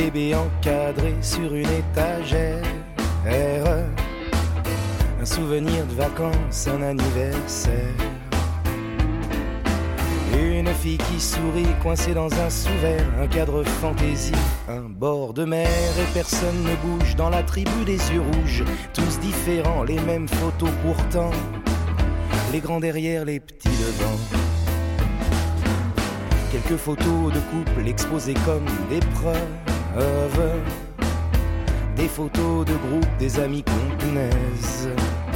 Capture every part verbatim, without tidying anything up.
bébé encadré sur une étagère. Un souvenir de vacances, un anniversaire. Une fille qui sourit, coincée dans un sous-verre. Un cadre fantaisie, un bord de mer. Et personne ne bouge dans la tribu des yeux rouges. Tous différents, les mêmes photos pourtant. Les grands derrière, les petits devant. Quelques photos de couple exposées comme des preuves. Des photos de groupe, des amis qu'on punaise.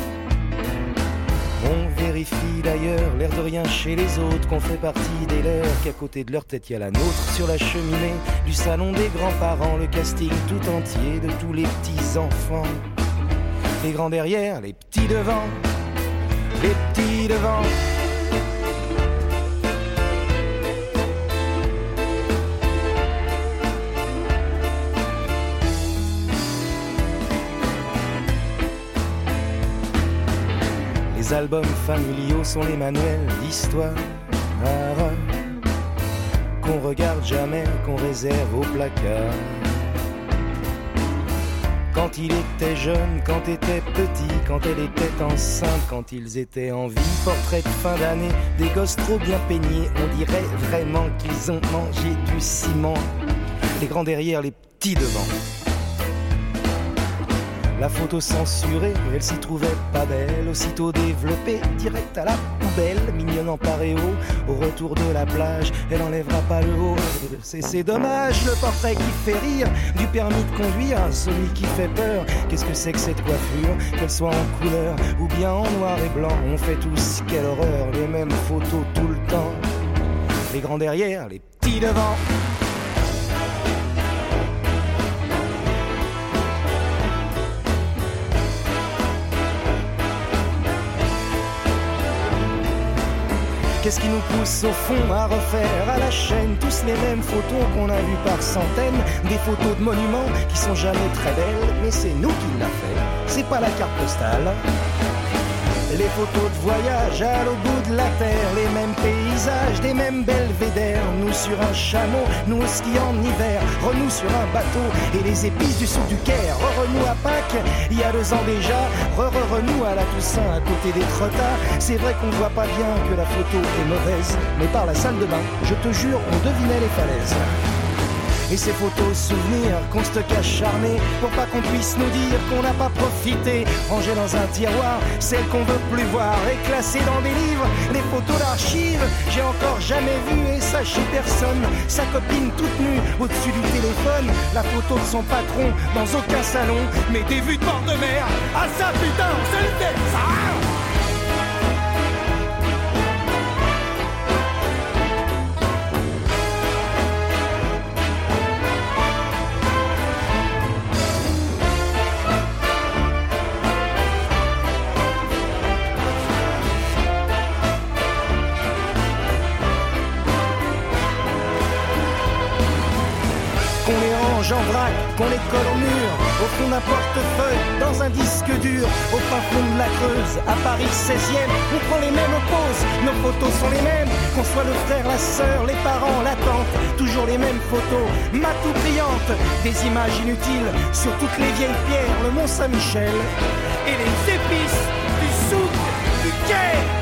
On vérifie d'ailleurs, l'air de rien chez les autres, qu'on fait partie des leurs, qu'à côté de leur tête y a la nôtre. Sur la cheminée du salon des grands-parents, le casting tout entier de tous les petits enfants. Les grands derrière, les petits devant, les petits devant. Les albums familiaux sont les manuels d'histoire qu'on regarde jamais, qu'on réserve au placard. Quand il était jeune, quand était petit, quand elle était enceinte, quand ils étaient en vie. Portrait de fin d'année, des gosses trop bien peignés. On dirait vraiment qu'ils ont mangé du ciment. Les grands derrière, les petits devant. La photo censurée, elle s'y trouvait pas belle. Aussitôt développée, direct à la poubelle. Mignonne en paréo, au retour de la plage, elle enlèvera pas le haut. C'est, c'est dommage, le portrait qui fait rire, du permis de conduire, celui qui fait peur. Qu'est-ce que c'est que cette coiffure, qu'elle soit en couleur ou bien en noir et blanc. On fait tous, quelle horreur, les mêmes photos tout le temps. Les grands derrière, les petits devant. Qu'est-ce qui nous pousse au fond à refaire à la chaîne tous les mêmes photos qu'on a vues par centaines. Des photos de monuments qui sont jamais très belles, mais c'est nous qui l'a fait, c'est pas la carte postale. Les photos de voyage à l'autre bout de la terre, les mêmes paysages, des mêmes belvédères. Nous sur un chameau, nous au ski en hiver, renous sur un bateau et les épices du souk du Caire. Re-renou à Pâques, il y a deux ans déjà, re-re-renou à la Toussaint à côté des trottas. C'est vrai qu'on ne voit pas bien que la photo est mauvaise, mais par la salle de bain, je te jure, on devinait les falaises. Et ces photos souvenirs qu'on stocke acharnés pour pas qu'on puisse nous dire qu'on n'a pas profité. Rangées dans un tiroir, celles qu'on veut plus voir et classées dans des livres. Les photos d'archives, j'ai encore jamais vu et ça chez personne. Sa copine toute nue au-dessus du téléphone. La photo de son patron dans aucun salon. Mais des vues de bord de mer, ah ça putain, c'est le fait, ça. En vrac, qu'on les colle au mur, au fond d'un portefeuille, dans un disque dur, au fin fond de la Creuse, à Paris seizième, on prend les mêmes poses, nos photos sont les mêmes, qu'on soit le frère, la sœur, les parents, la tante, toujours les mêmes photos, matou brillantes, des images inutiles, sur toutes les vieilles pierres, le Mont Saint-Michel, et les épices du souk du Caire.